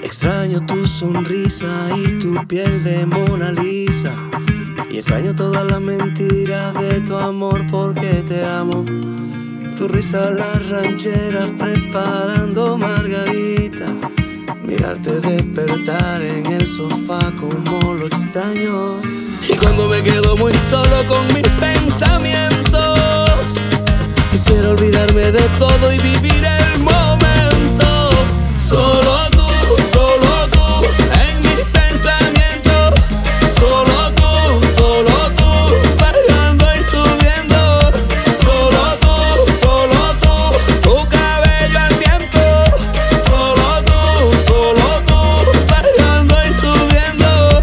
Extraño tu sonrisa y tu piel de Mona Lisa. Y extraño todas las mentiras de tu amor porque te amo. Tu risa, las rancheras preparando margaritas. Mirarte despertar en el sofá como lo extraño. Y cuando me quedo muy solo con mis pensamientos, quisiera olvidarme de todo y vivir el momento. Solo tú en mis pensamientos. Solo tú, bajando y subiendo. Solo tú, tu cabello al viento. Solo tú, bajando y subiendo.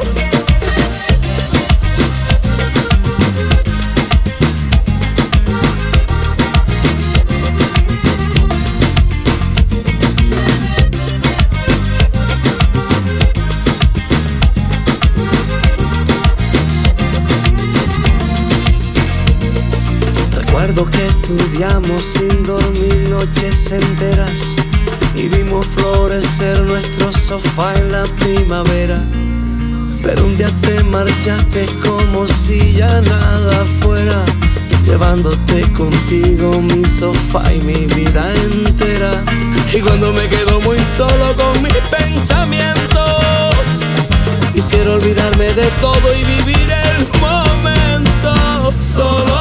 Recuerdo que estudiamos sin dormir noches enteras y vimos florecer nuestro sofá en la primavera. Pero un día te marchaste como si ya nada fuera, llevándote contigo mi sofá y mi vida entera. Y cuando me quedo muy solo con mis pensamientos, quisiera olvidarme de todo y vivir el momento. Solo